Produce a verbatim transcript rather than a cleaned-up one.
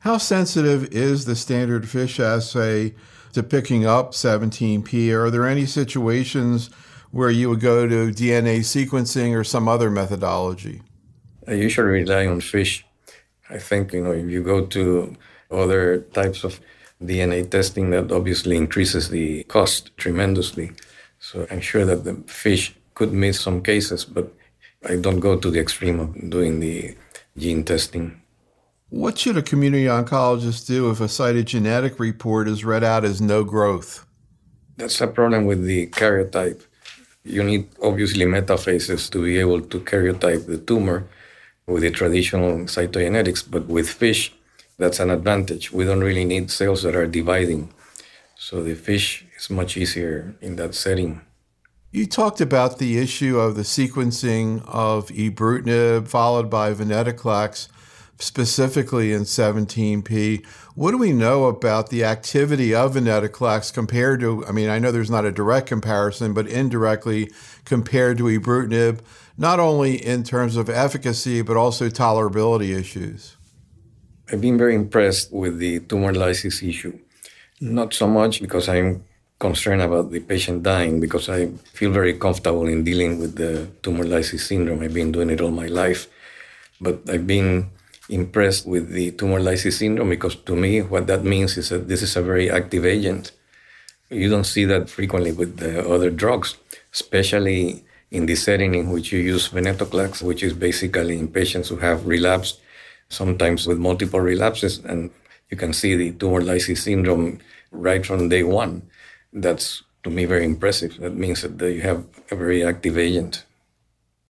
How sensitive is the standard FISH assay to picking up seventeen P? Are there any situations where you would go to D N A sequencing or some other methodology? I usually rely on FISH. I think, you know, if you go to other types of D N A testing, that obviously increases the cost tremendously. So I'm sure that the FISH could miss some cases, but I don't go to the extreme of doing the gene testing. What should a community oncologist do if a cytogenetic report is read out as no growth? That's a problem with the karyotype. You need, obviously, metaphases to be able to karyotype the tumor with the traditional cytogenetics, but with FISH, that's an advantage. We don't really need cells that are dividing. So the FISH is much easier in that setting. You talked about the issue of the sequencing of ibrutinib followed by venetoclax, specifically in seventeen P. What do we know about the activity of venetoclax compared to, I mean, I know there's not a direct comparison, but indirectly compared to ibrutinib, not only in terms of efficacy, but also tolerability issues? I've been very impressed with the tumor lysis issue. Not so much because I'm concerned about the patient dying, because I feel very comfortable in dealing with the tumor lysis syndrome. I've been doing it all my life. But I've been impressed with the tumor lysis syndrome because, to me, what that means is that this is a very active agent. You don't see that frequently with the other drugs, especially in the setting in which you use venetoclax, which is basically in patients who have relapsed, sometimes with multiple relapses, and you can see the tumor lysis syndrome right from day one. That's, to me, very impressive. That means that you have a very active agent.